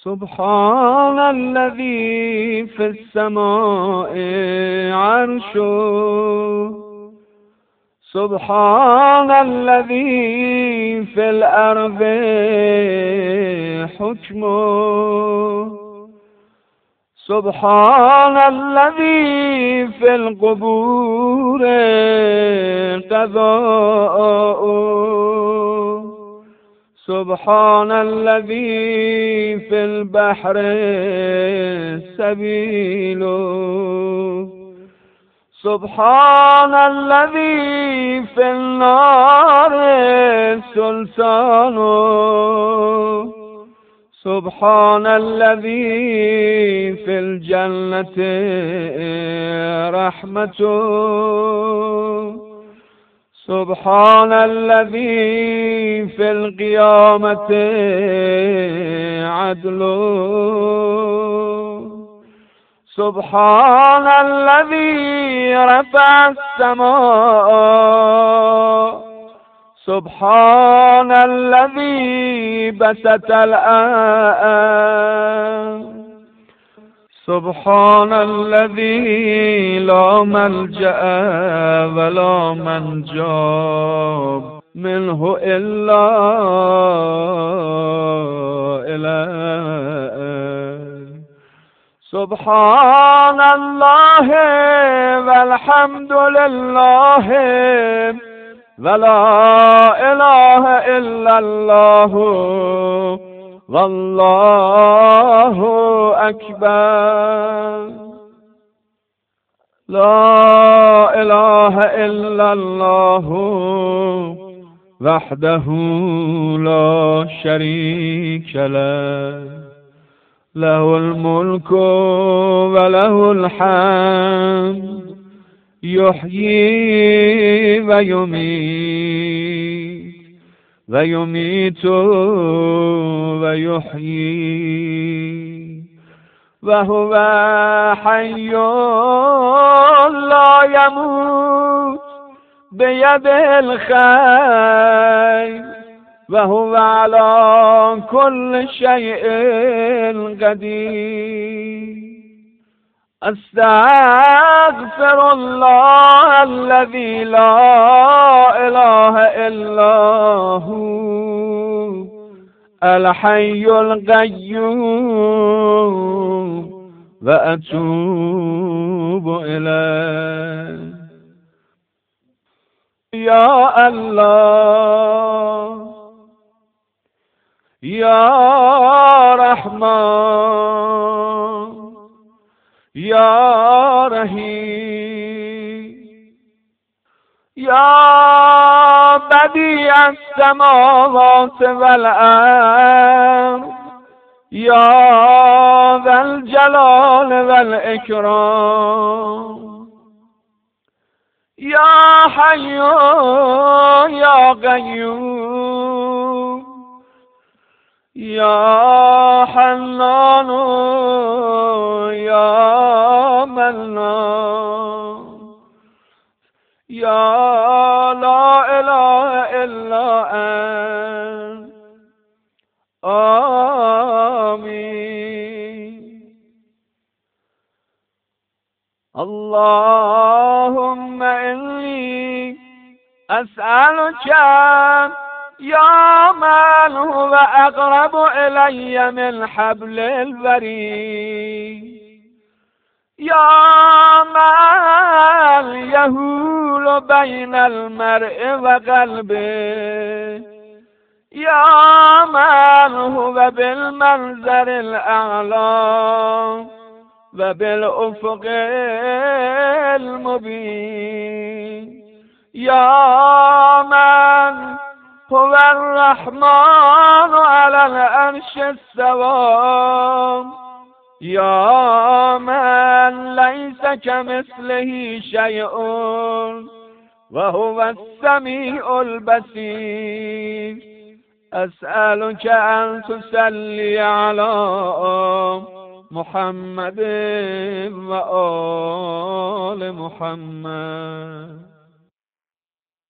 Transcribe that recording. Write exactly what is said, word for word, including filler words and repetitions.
سبحان الذي في السماء عرشه، سبحان الذي في الأرض حكمه، سبحان الذي في القبور قضاؤه، سبحان الذي في البحر سبيله، سبحان الذي في النار سلطانه، سبحان الذي في الجنة رحمته، سبحان الذي في القيامة عدله، سبحان الذي رفع السماء، سبحان الذي بسط الأرض، سبحان الذي لا ملجأ ولا منجا منه إلا إليه، سبحان الله والحمد لله ولا إله إلا الله والله أكبر، لا إله إلا الله وحده لا شريك له، له الملك وله الحمد، يحيي ويميت ويميت ويحيي، وهو حي لا يموت بيده الخير، وهو على كل شيء قدير. أستغفر الله الذي لا إله إلا هو الحي القيوم وأتوب إليه. يا الله يا رحمن يا رحيم، يا بديع السماوات والأرض، يا ذا الجلال والإكرام، يا حي يا قيوم، يا حنان يا منان، يا لا إله إلا أنت. آمين. اللهم إني أسألك يا من هو أقرب إلي من حبل الوريد، يا من يهول بين المرء وقلبه، يا من هو بالمنظر الأعلى وبالأفق المبين، يا من هو الرحمن على العرش استوى، يا من ليس كمثله شيء وهو السميع البصير. أسألك أن تصلي على محمد وآل محمد.